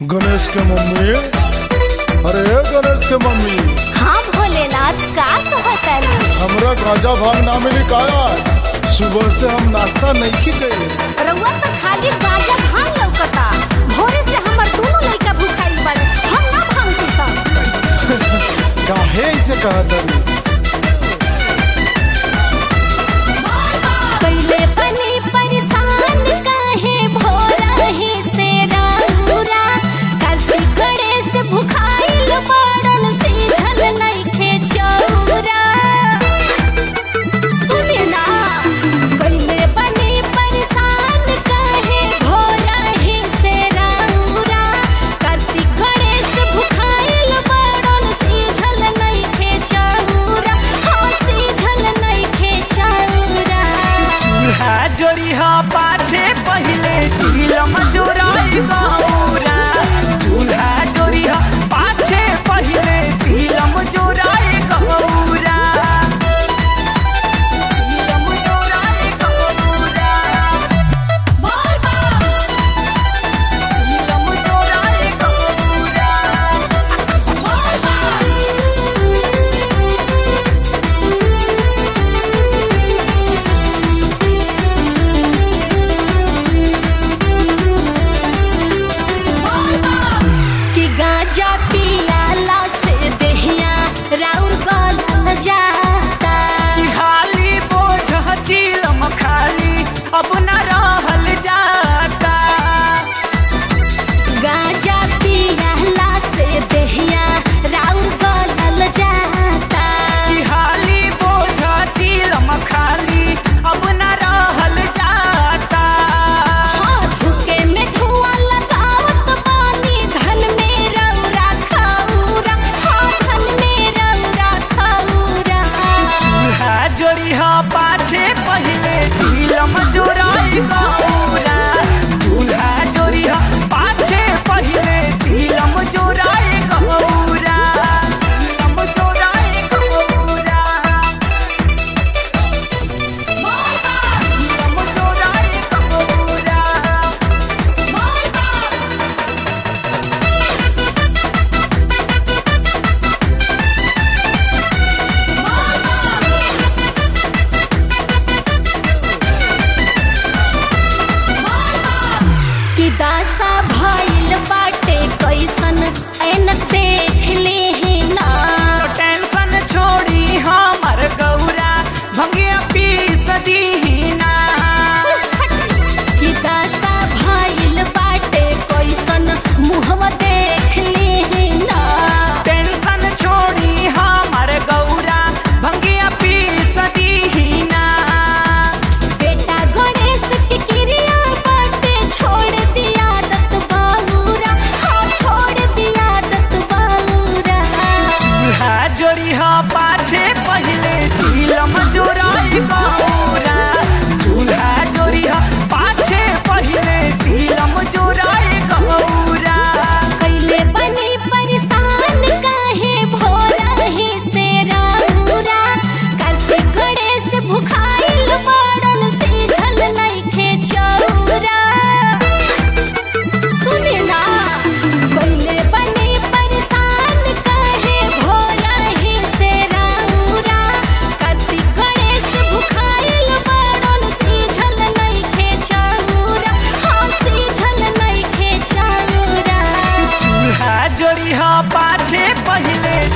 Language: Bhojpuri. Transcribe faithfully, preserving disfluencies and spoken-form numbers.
गणेश के मम्मी। अरे गणेश के मम्मी। हाँ भोलेनाथ का कहतन। हमरा गांजा भांग ना मिली काया। सुबह से हम नाश्ता नहीं की गए। रउआ तो खाली गांजा भांग लौकता। भोरे से हमर दोनों लइका भूखाइल बाड़े। हम ना भांग पी सब। काहे ऐसे कहत हनी? पहिले बनी परेशान काहे भोला ही से राहुरा। कार्तिक गणेश भूखाइल बाड़न सीझन नइखे चौरा। सुने ना पहिले बनी परेशान काहे भोला ही से राहुरा। कार्तिक गणेश भूखाइल बाड़न सीझन नइखे चौरा। हाँ सीझन नइखे चौरा। चूल्हा जोड़िहा पाछे पहिले चिलम जोड़ाई गौरा। चूल्हा जोड़िहा पाछे पहिले चिलम जोड़ाई गौरा। चिलम जोड़ाई गौरा। चिलम जोड़ाई गौरा। कि गांजा पियाला से देहिया राउर गल जाता। कि हाली बोझ चिलम खाली अब न रहल जाता। गांजा पियाला से देहिया राउर गल जाता। कि हाली बोझ चिलम खाली अब न रहल जाता। हाथ के में धुआं लगावत बानी धन में रउरा खौरा। हाँ धन में रउरा खौरा। चूल्हा जोड़िहा पाछे पहिले चिलम जोड़ाई गौरा। चूल्हा जोड़िहा पाछे पहिले चिलम जोड़ाई गौरा। चिलम जोड़ाई गौरा। चिलम जोड़ाई गौरा। कि दासा भइल बाटे कैसन ऐनक देख ले ना। टेंशन छोड़ी हमर गौरा भंगिया पीस दीना। कि दासा भइल बाटे कैसन मुहवा देख ले ना। टेंशन छोड़ी हमर गौरा भंगिया पीस दीना। बेटा गणेश की क्रिया बाटे छोड़ दिया दत बाबूरा। हाँ छोड़ दिया दत बाबूरा। चूल्हा जोड़िहा पाछे पहिले चिलम जोड़ाई गौरा। चूल्हा जोड़िहा पाछे पहिले चिलम जोड़ाई गौरा। कैले बनी परेशान काहे भोला ही से राहुरा। कार्तिक गणेश भूखाइल बाड़न सीझन नइखे चौरा। सुने ना कैले बनी परेशान काहे भोला ही से राहुरा। कार्तिक गणेश भूखाइल बाड़न सीझन नइखे चौरा। हाँ सीझन नइखे चौरा। चूल्हा जोड़िहा पाछे पहिले